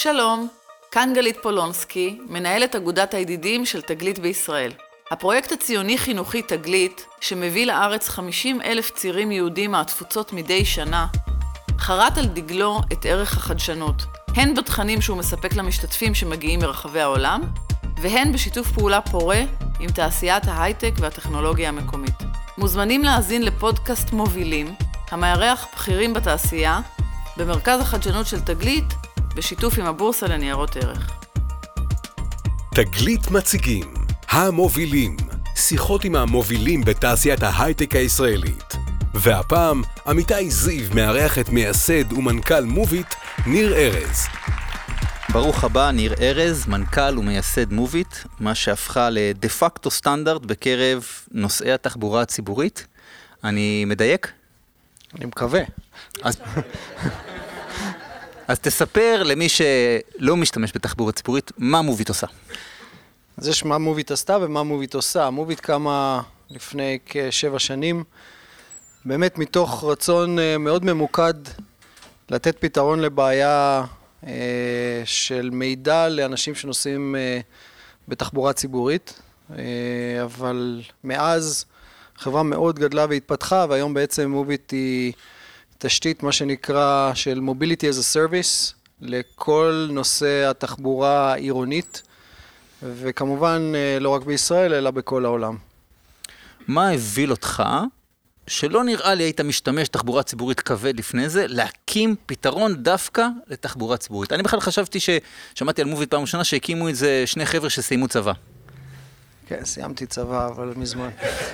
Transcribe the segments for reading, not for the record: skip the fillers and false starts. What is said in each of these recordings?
שלום, כאן גלית פולונסקי, מנהלת אגודת הידידים של תגלית בישראל. הפרויקט הציוני-חינוכי תגלית, שמביא לארץ 50,000 צעירים יהודים מהתפוצות מדי שנה, חרת על דגלו את ערך החדשנות, הן בתכנים שהוא מספק למשתתפים שמגיעים מרחבי העולם, והן בשיתוף פעולה פורה עם תעשיית ההייטק והטכנולוגיה המקומית. מוזמנים להאזין לפודקאסט מובילים, המארח בכירים בתעשייה, במרכז החדשנות של תגלית, בשיתוף עם הבורסה לניירות ערך. תגלית מציגים, המובילים, שיחות עם המובילים בתעשיית ההייטק הישראלית. והפעם, עמיתי זיו מארח את מייסד ומנכ"ל מוביט, ניר ארז. ברוך הבא, ניר ארז, מנכ"ל ומייסד מוביט, מה שהפכה לדה פקטו סטנדרט בקרב נושאי התחבורה הציבורית. אני מדייק? אני מקווה. אז תספר למי שלא משתמש בתחבורה ציבורית, מה מוביט עושה. אז יש מה מוביט עשתה ומה מוביט עושה. מוביט קמה לפני כ7 שנים, באמת מתוך רצון מאוד ממוקד לתת פתרון לבעיה של מידע לאנשים שנוסעים בתחבורה ציבורית, אבל מאז חברה מאוד גדלה והתפתחה, והיום בעצם מוביט היא תשתית מה שנקרא של Mobility as a Service לכל נושא התחבורה העירונית, וכמובן לא רק בישראל אלא בכל העולם. מה הביל אותך, שלא נראה לי היית משתמש תחבורה ציבורית כבד לפני זה, להקים פתרון דווקא לתחבורה ציבורית? אני בכלל חשבתי ששמעתי על מוביט פעם ראשונה שהקימו את זה שני חבר'ה שסיימו צבא. כן, סיימתי צבא, אבל מזמן.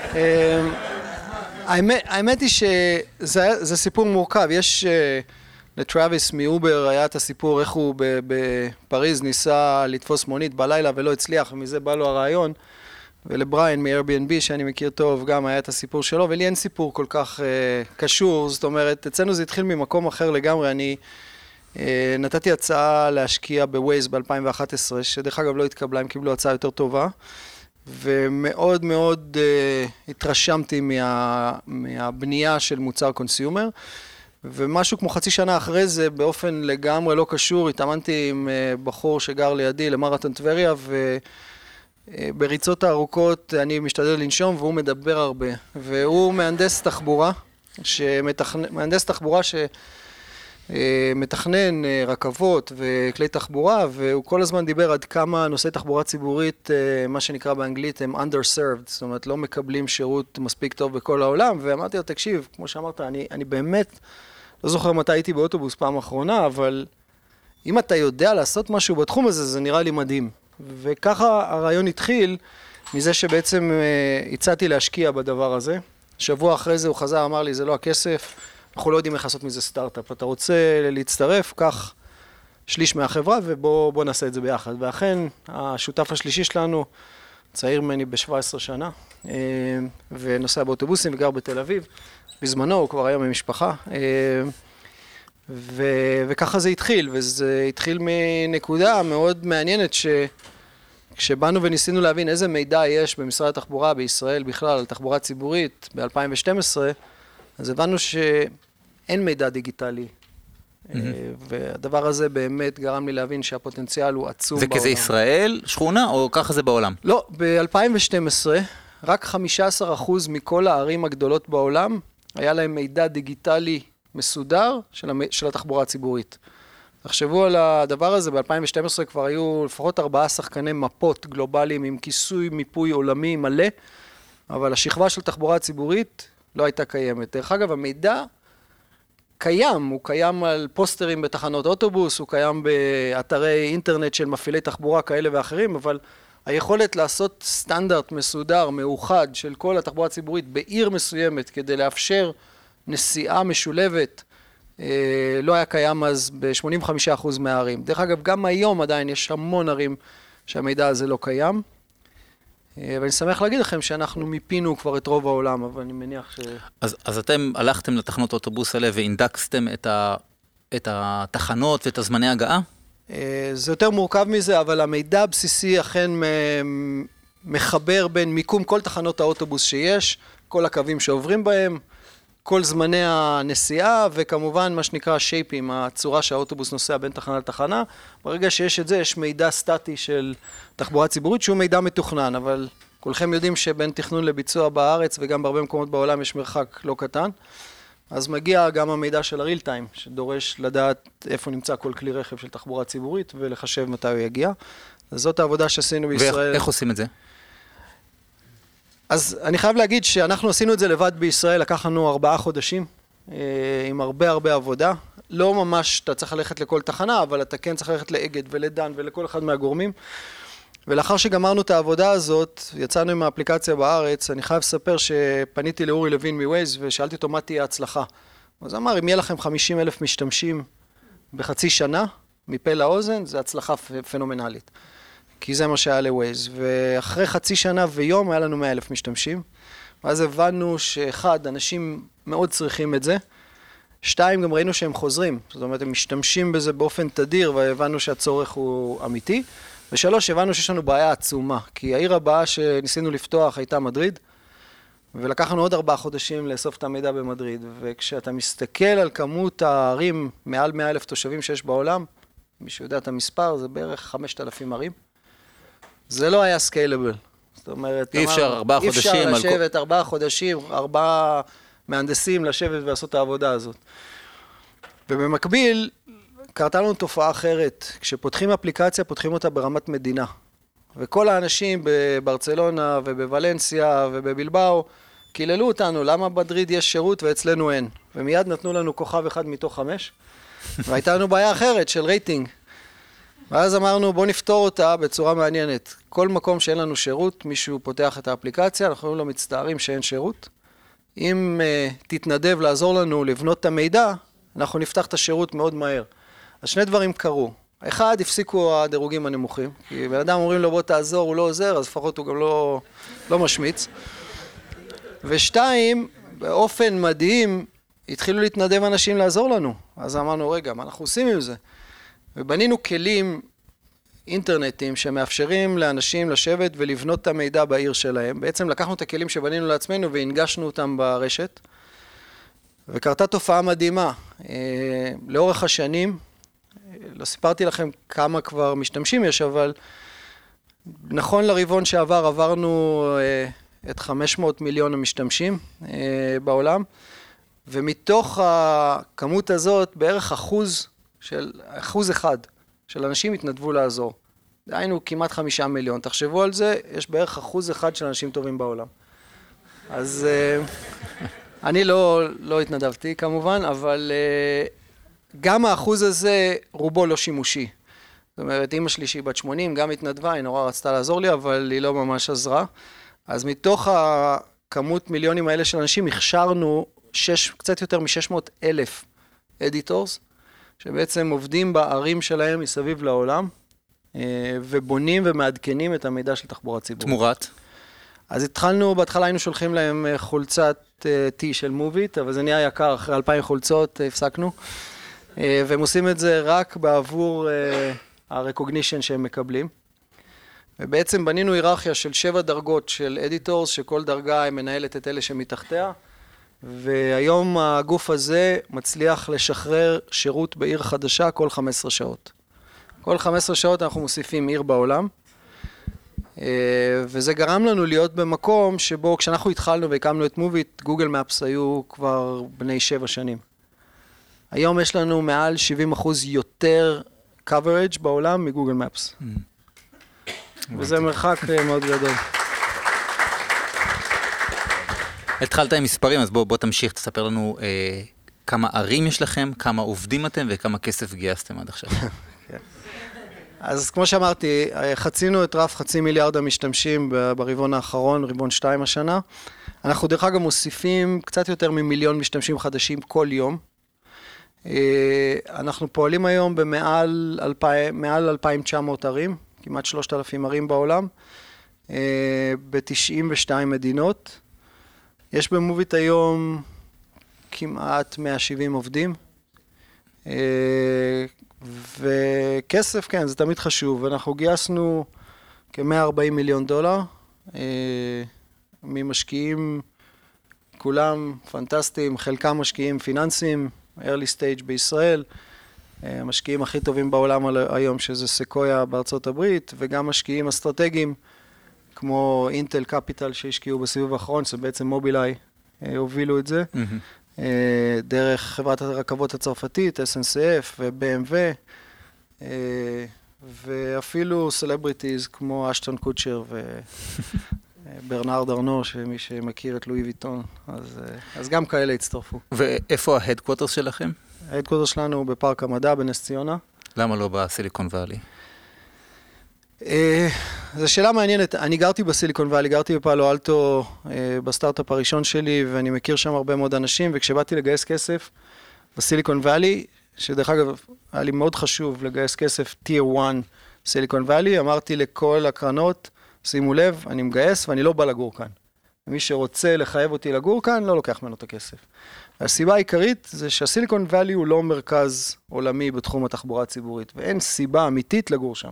האמת היא שזה סיפור מורכב. יש לטראביס מאובר היה את הסיפור איך הוא בפריז ניסה לתפוס מונית בלילה ולא הצליח, ומזה בא לו הרעיון. ולבריין מ-Airbnb שאני מכיר טוב גם היה את הסיפור שלו, ולי אין סיפור כל כך קשור. זאת אומרת, אצלנו זה התחיל ממקום אחר לגמרי. אני נתתי הצעה להשקיע בווייז ב-2011, שדרך אגב לא התקבלה, הם קיבלו הצעה יותר טובה. ומאוד מאוד התרשמתי מהבנייה של מוצר קונסיומר, ומשהו כמו חצי שנה אחרי זה, באופן לגמרי לא קשור, התאמנתי עם בחור שגר לידי למרתון טבריה, ובריצות הארוכות אני משתדל לנשום, והוא מדבר הרבה, והוא מהנדס תחבורה, מתכנן רכבות וכלי תחבורה, והוא כל הזמן דיבר עד כמה נושאי תחבורה ציבורית, מה שנקרא באנגלית, הם underserved, זאת אומרת, לא מקבלים שירות מספיק טוב בכל העולם, ואמרתי לו, תקשיב, כמו שאמרת, אני באמת לא זוכר מתי הייתי באוטובוס פעם אחרונה, אבל אם אתה יודע לעשות משהו בתחום הזה, זה נראה לי מדהים. וככה הרעיון התחיל, מזה שבעצם הצעתי להשקיע בדבר הזה. שבוע אחרי זה הוא חזר, אמר לי, זה לא הכסף, אנחנו לא יודעים איך לעשות מזה סטארט-אפ. אתה רוצה להצטרף, קח שליש מהחברה ובוא נעשה את זה ביחד. ואכן, השותף השלישי שלנו, צעיר ממני ב-17 שנה, ונוסע באוטובוסים וגר בתל אביב. בזמנו הוא כבר היה ממשפחה, וככה זה התחיל, וזה התחיל מנקודה מאוד מעניינת כשבאנו וניסינו להבין איזה מידע יש במשרד התחבורה בישראל בכלל על תחבורה ציבורית ב-2012, אז הבנו שאין מידע דיגיטלי, והדבר הזה באמת גרם לי להבין שהפוטנציאל הוא עצום בעולם. זה כזה ישראל, שכונה, או ככה זה בעולם? לא, ב-2012 רק 15% מכל הערים הגדולות בעולם היה להם מידע דיגיטלי מסודר של התחבורה הציבורית. תחשבו על הדבר הזה, ב-2012 כבר היו לפחות 4 שחקני מפות גלובליים עם כיסוי מיפוי עולמי מלא, אבל השכבה של תחבורה הציבורית לא הייתה קיימת. דרך אגב, המידע קיים, הוא קיים על פוסטרים בתחנות אוטובוס, הוא קיים באתרי אינטרנט של מפעילי תחבורה כאלה ואחרים, אבל היכולת לעשות סטנדרט מסודר, מאוחד של כל התחבורה הציבורית בעיר מסוימת כדי לאפשר נסיעה משולבת, לא היה קיים אז ב-85% מהערים. דרך אגב, גם היום עדיין יש המון ערים שהמידע הזה לא קיים. ואני שמח להגיד לכם שאנחנו מיפינו כבר את רוב העולם, אבל אני מניח ש... אז אתם הלכתם לתחנות אוטובוס האלה ואינדקסתם את התחנות ואת הזמני הגעה? זה יותר מורכב מזה, אבל המידע הבסיסי אכן מחבר בין מיקום כל תחנות האוטובוס שיש, כל הקווים שעוברים בהם, כל זמני הנסיעה, וכמובן מה שנקרא שייפים, הצורה שהאוטובוס נוסע בין תחנה לתחנה. ברגע שיש את זה, יש מידע סטטי של תחבורה ציבורית, שהוא מידע מתוכנן, אבל כולכם יודעים שבין תכנון לביצוע בארץ, וגם בהרבה מקומות בעולם יש מרחק לא קטן. אז מגיע גם המידע של הריל טיים, שדורש לדעת איפה נמצא כל כלי רכב של תחבורה ציבורית, ולחשב מתי הוא יגיע. אז זאת העבודה שעשינו בישראל. ואיך עושים את זה? אז אני חייב להגיד שאנחנו עשינו את זה לבד בישראל, לקח לנו 4 חודשים, עם הרבה עבודה. לא ממש אתה צריך ללכת לכל תחנה, אבל אתה כן צריך ללכת לאגד ולדן ולכל אחד מהגורמים. ולאחר שגמרנו את העבודה הזאת, יצאנו עם האפליקציה בארץ, אני חייב לספר שפניתי לאורי לוין מווייז ושאלתי אותו מה תהיה ההצלחה. אז אמר, אם יהיה לכם 50,000 משתמשים בחצי שנה, מפה לאוזן, זה הצלחה פנומנלית. כי זה מה שהיה לווייז. ואחרי חצי שנה ויום היה לנו 100,000 משתמשים. ואז הבנו שאחד, אנשים מאוד צריכים את זה. 2, גם ראינו שהם חוזרים. זאת אומרת, הם משתמשים בזה באופן תדיר, והבנו שהצורך הוא אמיתי. ו3, הבנו שיש לנו בעיה עצומה. כי העיר הבאה שניסינו לפתוח הייתה מדריד, ולקחנו עוד 4 חודשים לאסוף את המידע במדריד. וכשאתה מסתכל על כמות הערים מעל 100,000 תושבים שיש בעולם, מי שיודע את המספר, זה בערך 5,000 ערים. זה לא היה סקיילבל. זאת אומרת, אי אפשר 4 חודשים. אי אפשר לשבת 4 חודשים, 4 מהנדסים לשבת ולעשות את העבודה הזאת. ובמקביל, קרתה לנו תופעה אחרת. כשפותחים אפליקציה, פותחים אותה ברמת מדינה. וכל האנשים בברצלונה ובוולנסיה ובבלבאו, קיללו אותנו, למה בדריד יש שירות ואצלנו אין. ומיד נתנו לנו כוכב 1 מתוך 5. והייתה לנו בעיה אחרת של רייטינג. ואז אמרנו, בוא נפתור אותה בצורה מעניינת. כל מקום שאין לנו שירות, מישהו פותח את האפליקציה, אנחנו לא מצטערים שאין שירות. אם תתנדב לעזור לנו לבנות את המידע, אנחנו נפתח את השירות מאוד מהר. אז 2 דברים קרו. 1, הפסיקו הדירוגים הנמוכים, כי בן אדם אומרים לו בוא תעזור, הוא לא עוזר, אז לפחות הוא גם לא משמיץ. ו2, באופן מדהים, התחילו להתנדב אנשים לעזור לנו. אז אמרנו, רגע, מה אנחנו עושים עם זה? ובנינו כלים אינטרנטיים שמאפשרים לאנשים לשבת ולבנות את המידע בעיר שלהם. בעצם לקחנו את הכלים שבנינו לעצמנו והנגשנו אותם ברשת. וקרתה תופעה מדהימה. לאורך השנים, לא סיפרתי לכם כמה כבר משתמשים יש, אבל נכון לרבעון שעבר עברנו את 500 מיליון המשתמשים בעולם, ומתוך הכמות הזאת בערך 1% של אנשים התנדבו לעזור. דהיינו כמעט 5 מיליון. תחשבו על זה, יש בערך 1% של אנשים טובים בעולם. אז אני לא התנדבתי כמובן, אבל גם האחוז הזה רובו לא שימושי. זאת אומרת, אמא שלי שהיא בת 80, גם התנדבה, היא נורא רצתה לעזור לי, אבל היא לא ממש עזרה. אז מתוך הכמות מיליונים האלה של אנשים, הכשרנו קצת יותר מ-600,000 אדיטורס, שבעצם עובדים בערים שלהם מסביב לעולם, ובונים ומעדכנים את המידע של תחבורה ציבורית. תמורת? אז התחלנו, בהתחלה היינו שולחים להם חולצת T של מוביט, אבל זה נהיה יקר, אחרי 2,000 חולצות הפסקנו, והם עושים את זה רק בעבור ה-recognition שהם מקבלים. ובעצם בנינו היררכיה של 7 דרגות של אדיטורס, שכל דרגה מנהלת את אלה שמתחתיה, והיום הגוף הזה מצליח לשחרר שירות בעיר חדשה כל 15 שעות. כל 15 שעות אנחנו מוסיפים עיר בעולם, וזה גרם לנו להיות במקום שבו כשאנחנו התחלנו והקמנו את מוביט, גוגל מפס היו כבר בני 7 שנים. היום יש לנו מעל 70% יותר coverage בעולם מגוגל מפס. וזה מרחק מאוד גדול. התחלת עם מספרים, אז בוא תמשיך, תספר לנו כמה ערים יש לכם, כמה עובדים אתם וכמה כסף גייסתם עד עכשיו. אז כמו שאמרתי, חצינו את רף 500 מיליארד המשתמשים ברבעון האחרון, רבעון 2 השנה. אנחנו דרך אגב מוסיפים קצת יותר ממיליון משתמשים חדשים כל יום. אנחנו פועלים היום במעל 2,900 ערים, כמעט 3,000 ערים בעולם, ב-92 מדינות. יש במוביט היום כמעט 170 עובדים, וכסף, כן, זה תמיד חשוב. אנחנו גייסנו כ-$140 מיליון, ממשקיעים כולם פנטסטיים, חלקם משקיעים פיננסיים, early stage בישראל, המשקיעים הכי טובים בעולם היום שזה סקויה בארצות הברית, וגם משקיעים אסטרטגיים כמו אינטל קפיטל שהשקיעו בסיבוב האחרון, שבעצם מובילאיי הובילו את זה, דרך חברת הרכבות הצרפתית, SNCF ו-BMW, ואפילו סלבריטיז כמו אשטון קוצ'ר וברנרד ארנו, שמי שמכיר את לואי ויטון, אז גם כאלה הצטרפו. ואיפה ההדקווטרס שלכם? ההדקווטרס שלנו הוא בפארק המדע בנס ציונה. למה לא בסיליקון ואלי? זו שאלה מעניינת. אני גרתי בסיליקון ואלי, גרתי בפאלו אלטו בסטארט-אפ הראשון שלי, ואני מכיר שם הרבה מאוד אנשים, וכשבאתי לגייס כסף בסיליקון ואלי, שדרך אגב, היה לי מאוד חשוב לגייס כסף Tier 1 סיליקון ואלי, אמרתי לכל הקרנות, שימו לב, אני מגייס ואני לא בא לגור כאן. מי שרוצה לחייב אותי לגור כאן, לא לוקח ממנו את הכסף. הסיבה העיקרית זה שהסיליקון ואלי הוא לא מרכז עולמי בתחום התחבורה הציבורית, ואין סיבה אמיתית לגור שם.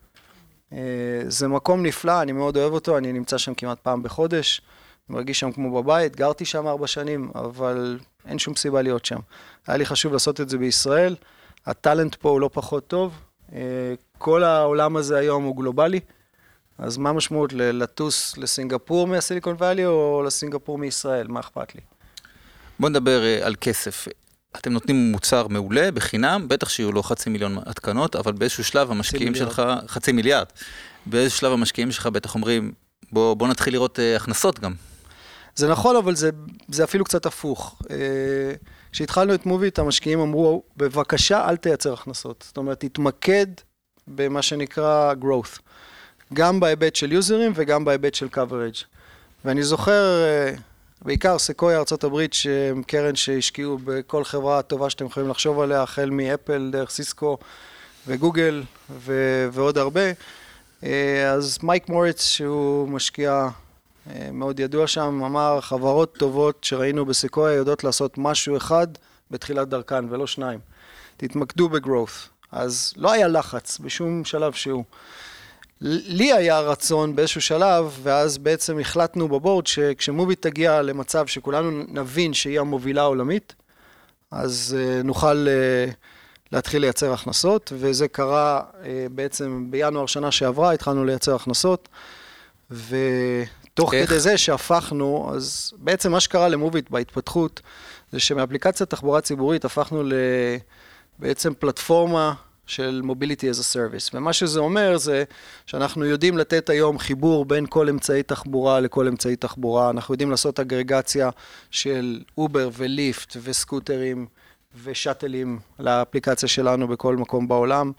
זה מקום נפלא, אני מאוד אוהב אותו, אני נמצא שם כמעט פעם בחודש, מרגיש שם כמו בבית, גרתי שם 4 שנים, אבל אין שום סיבה להיות שם. היה לי חשוב לעשות את זה בישראל, הטלנט פה הוא לא פחות טוב, כל העולם הזה היום הוא גלובלי, אז מה המשמעות לטוס לסינגפור מהסיליקון ואלי או לסינגפור מישראל? מה אכפת לי? בוא נדבר על כסף. אתם נותנים מוצר מעולה בחינם, בטח שיהיו לו 500,000 התקנות, אבל באיזשהו שלב המשקיעים שלך, 500 מיליארד, באיזשהו שלב המשקיעים שלך בטח אומרים, בוא נתחיל לראות הכנסות גם. זה נכון, אבל זה אפילו קצת הפוך. כשהתחלנו את מוביט, המשקיעים אמרו, בבקשה אל תייצר הכנסות. זאת אומרת, תתמקד במה שנקרא growth. גם בהיבט של יוזרים וגם בהיבט של coverage. ואני זוכר, בעיקר סקויה ארצות הברית, שהם קרן שהשקיעו בכל חברה טובה שאתם יכולים לחשוב עליה, החל מאפל, דרך סיסקו וגוגל ועוד הרבה. אז מייק מוריץ, שהוא משקיע מאוד ידוע שם, אמר, חברות טובות שראינו בסקויה יודעות לעשות משהו אחד בתחילת דרכן, ולא 2. תתמקדו בגרוth. אז לא היה לחץ בשום שלב שהוא. לי היה רצון באיזשהו שלב, ואז בעצם החלטנו בבורד שכשמוביט תגיע למצב שכולנו נבין שהיא המובילה העולמית, אז נוכל להתחיל לייצר הכנסות, וזה קרה בעצם בינואר שנה שעברה, התחלנו לייצר הכנסות, ותוך כדי זה שהפכנו, אז בעצם מה שקרה למוביט בהתפתחות, זה שמאפליקציית תחבורה ציבורית הפכנו בעצם פלטפורמה של Mobility as a Service. ומה שזה אומר זה שאנחנו יודעים לתת היום חיבור בין כל אמצעי תחבורה לכל אמצעי תחבורה. אנחנו יודעים לעשות אגרגציה של אובר וליפט וסקוטרים ושאטלים לאפליקציה שלנו בכל מקום בעולם.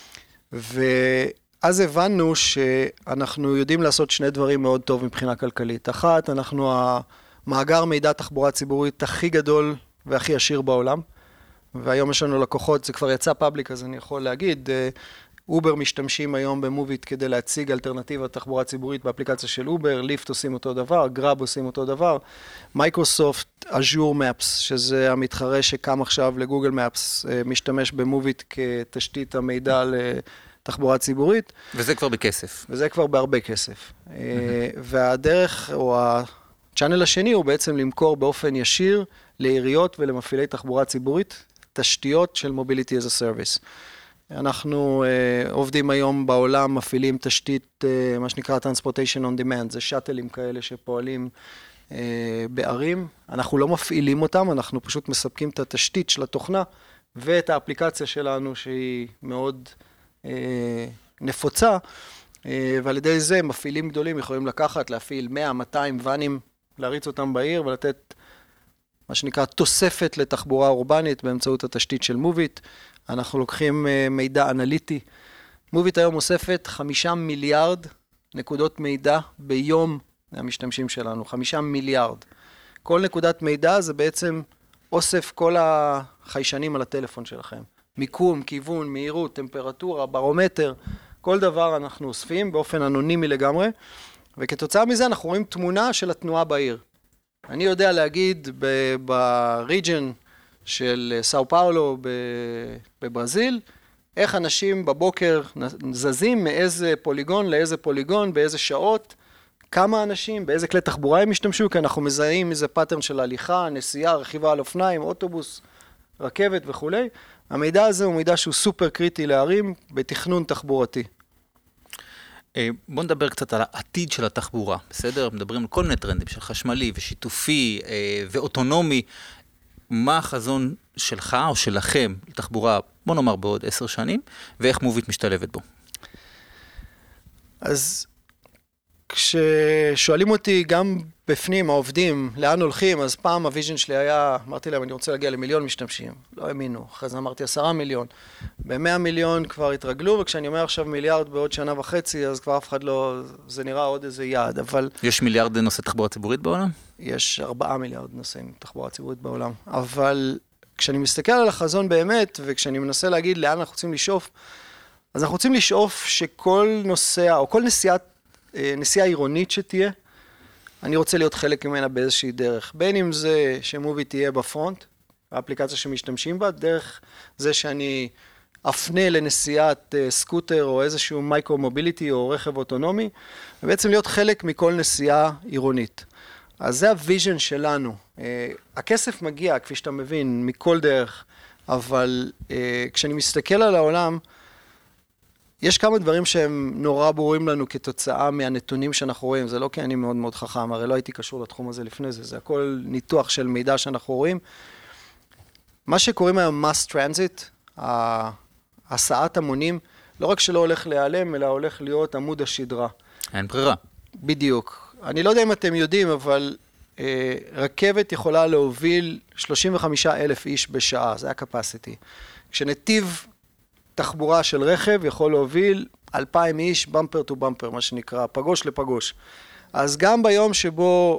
ואז הבנו שאנחנו יודעים לעשות 2 דברים מאוד טוב מבחינה כלכלית. אחת, אנחנו המאגר מידע תחבורה ציבורית הכי גדול והכי עשיר בעולם. והיום יש לנו לקוחות, זה כבר יצא פאבליק, אז אני יכול להגיד, אובר משתמשים היום במוביט כדי להציג אלטרנטיבה תחבורה ציבורית באפליקציה של אובר, ליפט עושים אותו דבר, גראב עושים אותו דבר, מייקרוסופט, אז'ור מפס, שזה המתחרה שקם עכשיו לגוגל מפס, משתמש במוביט כתשתית המידע לתחבורה ציבורית. וזה כבר בכסף. וזה כבר בהרבה כסף. והדרך, או הצ'אנל השני, הוא בעצם למכור באופן ישיר לעיריות ולמפעילי תחבורה ציבורית, תשתיות של Mobility as a Service. אנחנו עובדים היום בעולם, מפעילים תשתית, מה שנקרא Transportation on Demand, זה שאטלים כאלה שפועלים בערים. אנחנו לא מפעילים אותם, אנחנו פשוט מספקים את התשתית של התוכנה, ואת האפליקציה שלנו שהיא מאוד נפוצה, ועל ידי זה מפעילים גדולים יכולים לקחת, להפעיל 100, 200 ואנים, להריץ אותם בעיר ולתת מה שנקרא תוספת לתחבורה אורבנית באמצעות התשתית של מוביט. אנחנו לוקחים מידע אנליטי. מוביט היום אוספת 5 מיליארד נקודות מידע ביום המשתמשים שלנו, 5 מיליארד. כל נקודת מידע זה בעצם אוסף כל החיישנים על הטלפון שלכם. מיקום, כיוון, מהירות, טמפרטורה, ברומטר, כל דבר אנחנו אוספים באופן אנונימי לגמרי, וכתוצאה מזה אנחנו רואים תמונה של התנועה בעיר. אני יודע להגיד בריג'ן של סאו פאולו בברזיל, איך אנשים בבוקר זזים מאיזה פוליגון לאיזה פוליגון, באיזה שעות, כמה אנשים, באיזה כלי תחבורה הם השתמשו, כי אנחנו מזהים איזה פאטרן של הליכה, נסיעה, רכיבה על אופניים, אוטובוס, רכבת וכו'. המידע הזה הוא מידע שהוא סופר קריטי לערים בתכנון תחבורתי. בוא נדבר קצת על העתיד של התחבורה, בסדר? מדברים על כל מיני טרנדים של חשמלי ושיתופי ואוטונומי. מה החזון שלך או שלכם לתחבורה, בוא נאמר בעוד 10 שנים, ואיך מוביט משתלבת בו? אז כששואלים אותי גם בפנים העובדים לאן הולכים, אז פעם הוויז'ן שלי היה, אמרתי להם אני רוצה להגיע ל1,000,000 משתמשים, לא האמינו, אחרי זה אמרתי 10 מיליון, ב100 מיליון כבר התרגלו, וכשאני אומר עכשיו מיליארד בעוד שנה וחצי, אז כבר אף אחד לא, זה נראה עוד איזה יעד, אבל... יש מיליארד נושא תחבורה ציבורית בעולם? יש 4 מיליארד נושאים תחבורה ציבורית בעולם, אבל כשאני מסתכל על החזון באמת, וכשאני מנסה להגיד לאן אנחנו רוצים לשאוף, אז אנחנו רוצים לשאוף שכל נוסע, או כל נסיעה עירונית שתהיה, אני רוצה להיות חלק ממנה באיזושהי דרך. בין אם זה שמוביט תהיה בפרונט, האפליקציה שמשתמשים בה, דרך זה שאני אפנה לנסיעת סקוטר או איזשהו מייקרו-מוביליטי או רכב אוטונומי, ובעצם להיות חלק מכל נסיעה עירונית. אז זה הוויז'ן שלנו. הכסף מגיע, כפי שאתה מבין, מכל דרך, אבל כשאני מסתכל על העולם, יש כמה דברים שהם נורא ברורים לנו כתוצאה מהנתונים שאנחנו רואים. זה לא כי אני מאוד מאוד חכם, הרי לא הייתי קשור לתחום הזה לפני זה. זה הכל ניתוח של מידע שאנחנו רואים. מה שקוראים היום mass transit, הסעת המונים, לא רק שלא הולך להיעלם, אלא הולך להיות עמוד השדרה. אין ברירה. בדיוק. אני לא יודע אם אתם יודעים, אבל רכבת יכולה להוביל 35,000 איש בשעה, זה ה-capacity. כשנתיב תחבורה של רכב יכול להוביל 2,000 איש במפר טו במפר, מה שנקרא, פגוש לפגוש. אז גם ביום שבו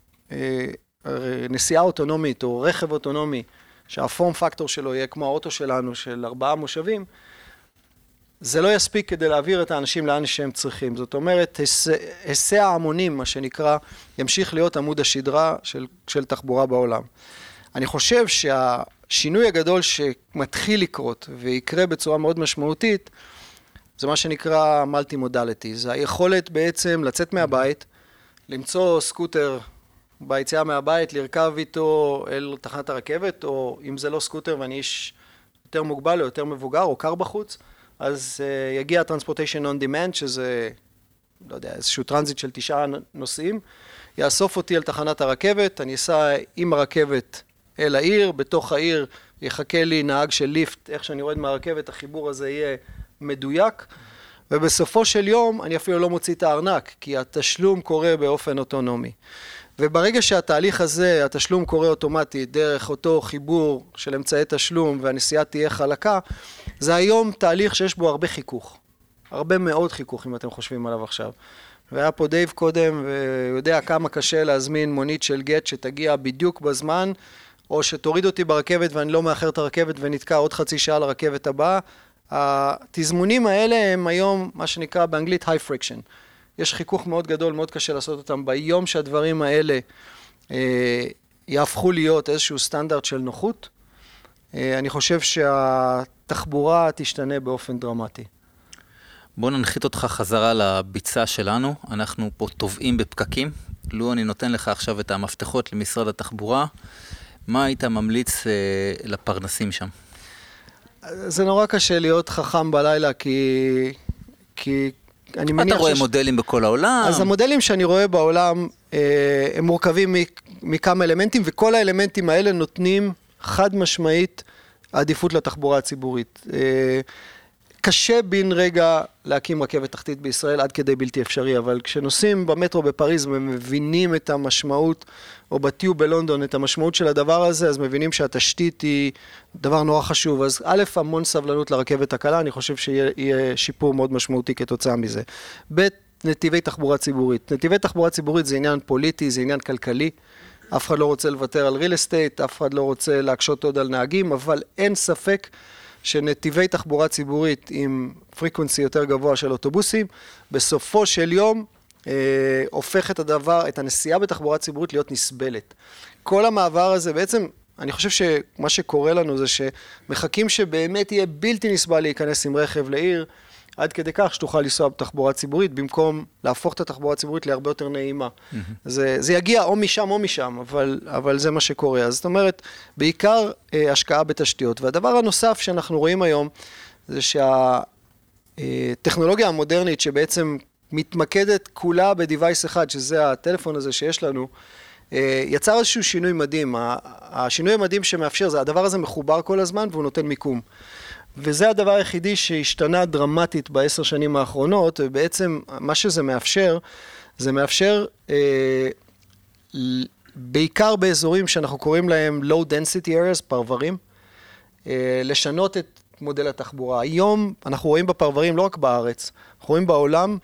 נסיעה אוטונומית או רכב אוטונומי, שהפורם פקטור שלו יהיה כמו האוטו שלנו של 4 מושבים, זה לא יספיק כדי להעביר את האנשים לאן שהם צריכים. זאת אומרת, היסע ההמונים, מה שנקרא, ימשיך להיות עמוד השדרה של תחבורה בעולם. אני חושב שהשינוי הגדול שמתחיל לקרות ויקרה בצורה מאוד משמעותית, זה מה שנקרא מולטי-מודליטי. זה היכולת בעצם לצאת מהבית, למצוא סקוטר ביציאה מהבית, לרכב איתו אל תחנת הרכבת, או אם זה לא סקוטר ואני איש יותר מוגבל או יותר מבוגר או קר בחוץ, אז יגיע Transportation on Demand, שזה, לא יודע, איזשהו טרנזיט של 9 נוסעים, יאסוף אותי אל תחנת הרכבת, אני אסע עם הרכבת אל העיר, בתוך העיר יחכה לי נהג של ליפט, איך שאני יורד מהרכבת, החיבור הזה יהיה מדויק, ובסופו של יום אני אפילו לא מוציא את הארנק, כי התשלום קורה באופן אוטונומי. וברגע שהתהליך הזה, התשלום קורה אוטומטית, דרך אותו חיבור של אמצעי תשלום והנסיעה תהיה חלקה, זה היום תהליך שיש בו הרבה חיכוך. הרבה מאוד חיכוך, אם אתם חושבים עליו עכשיו. והיה פה דייב קודם, ויודע כמה קשה להזמין מונית של גט שתגיע בדיוק בזמן, או שתוריד אותי ברכבת ואני לא מאחר את הרכבת ונתקע עוד חצי שעה לרכבת הבאה. התזמונים האלה הם היום מה שנקרא באנגלית high friction. יש חיכוך מאוד גדול, מאוד קשה לעשות אותם ביום שהדברים האלה יהפכו להיות איזשהו סטנדרט של נוחות. אני חושב שהתחבורה תשתנה באופן דרמטי. בוא ננחית אותך חזרה לביצה שלנו, אנחנו פה טובעים בפקקים. לו אני נותן לך עכשיו את המפתחות למשרד התחבורה, מה היית ממליץ לפרנסים שם? זה נורא קשה להיות חכם בלילה, כי אני מניח אתה רואה מודלים בכל העולם. אז המודלים שאני רואה בעולם, הם מורכבים מכמה אלמנטים, וכל האלמנטים האלה נותנים חד משמעית עדיפות לתחבורה הציבורית. קשה בין רגע להקים רכבת תחתית בישראל עד כדי בלתי אפשרי, אבל כשנוסעים במטרו בפריז ומבינים את המשמעות, או בטיוב בלונדון את המשמעות של הדבר הזה, אז מבינים שהתשתית היא דבר נורא חשוב. אז א', המון סבלנות לרכבת הקלה, אני חושב שיהיה שיפור מאוד משמעותי כתוצאה מזה. ב', נתיבי תחבורה ציבורית. נתיבי תחבורה ציבורית זה עניין פוליטי, זה עניין כלכלי. אף אחד לא רוצה לוותר על real estate, אף אחד לא רוצה להקשות עוד על נהגים, אבל אין ספק שנתיבי תחבורה ציבורית עם פריקוונסי יותר גבוה של אוטובוסים, בסופו של יום הופך את הנסיעה בתחבורה ציבורית להיות נסבלת. כל המעבר הזה בעצם, אני חושב שמה שקורה לנו זה שמחכים שבאמת יהיה בלתי נסבל להיכנס עם רכב לעיר, עד כדי כך שתוכל לנסוע בתחבורה ציבורית, במקום להפוך את התחבורה הציבורית להרבה יותר נעימה. זה יגיע או משם או משם, אבל זה מה שקורה. אז זאת אומרת, בעיקר השקעה בתשתיות. והדבר הנוסף שאנחנו רואים היום, זה שהטכנולוגיה המודרנית שבעצם מתמקדת כולה בדיווייס אחד, שזה הטלפון הזה שיש לנו, יצר איזשהו שינוי מדהים. השינוי המדהים שמאפשר, זה הדבר הזה מחובר כל הזמן והוא נותן מיקום. וזה הדבר היחידי שהשתנה דרמטית ב10 שנים האחרונות, ובעצם מה שזה מאפשר, זה מאפשר בעיקר באזורים שאנחנו קוראים להם low density areas, פרברים, לשנות את מודל התחבורה. היום אנחנו רואים בפרברים, לא רק בארץ, אנחנו רואים בעולם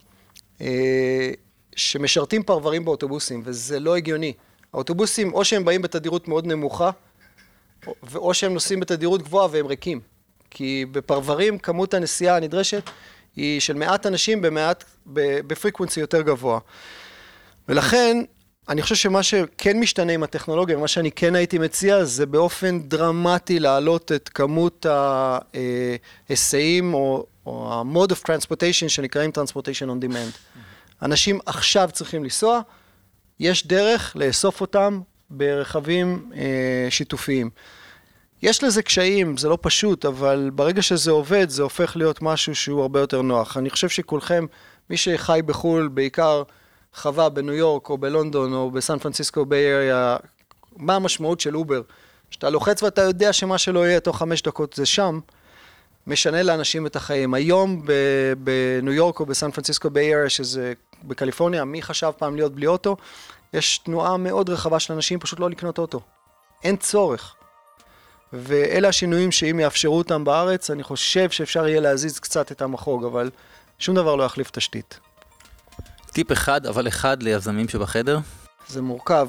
שמשרתים פרברים באוטובוסים, וזה לא הגיוני. האוטובוסים, או שהם באים בתדירות מאוד נמוכה, או שהם נוסעים בתדירות גבוהה והם ריקים. כי בפרברים כמות הנסיעה הנדרשת היא של מעט אנשים בפריקוונסי יותר גבוה. ולכן, אני חושב שמה שכן משתנה עם הטכנולוגיה, ומה שאני כן הייתי מציע, זה באופן דרמטי להעלות את כמות ההיסעים, או ה-mode of transportation, שנקראים transportation on demand. אנשים עכשיו צריכים לנסוע, יש דרך לאסוף אותם ברכבים שיתופיים. יש לזה קשיים, זה לא פשוט, אבל ברגע שזה עובד, זה הופך להיות משהו שהוא הרבה יותר נוח. אני חושב שכולכם, מי שחי בחול, בעיקר חווה בניו יורק או בלונדון או בסן פרנסיסקו ביי אריה, מה המשמעות של אובר? שאתה לוחץ ואתה יודע שמה שלא יהיה תוך 5 דקות זה שם, משנה לאנשים את החיים. היום בניו יורק או בסן פרנסיסקו ביי אריה, שזה בקליפורניה, מי חשב פעם להיות בלי אוטו? יש תנועה מאוד רחבה של אנשים פשוט לא לקנות אוטו. אין צורך. ואלה השינויים שאם יאפשרו אותם בארץ, אני חושב שאפשר יהיה להזיז קצת את המחוג, אבל שום דבר לא יחליף תשתית. טיפ אחד, אבל אחד ליזמים שבחדר? זה מורכב.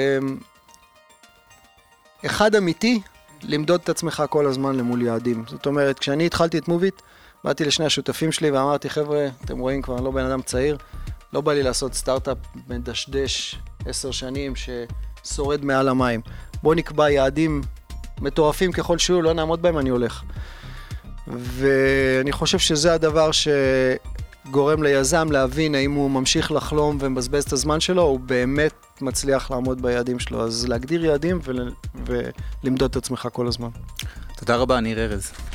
אחד אמיתי, למדוד את עצמך כל הזמן למול יעדים. זאת אומרת, כשאני התחלתי את מוביט, באתי לשני השותפים שלי ואמרתי, חבר'ה, אתם רואים כבר, אני לא בן אדם צעיר, לא בא לי לעשות סטארט-אפ מדשדש 10 שנים ששורד מעל המים. בוא נקבע יעדים מטורפים ככל שהוא, לא נעמוד בהם, אני הולך. ואני חושב שזה הדבר שגורם ליזם להבין האם הוא ממשיך לחלום ומבזבז את הזמן שלו, הוא באמת מצליח לעמוד ביעדים שלו. אז להגדיר יעדים ולמדוד את עצמך כל הזמן. תודה רבה, ניר ארז.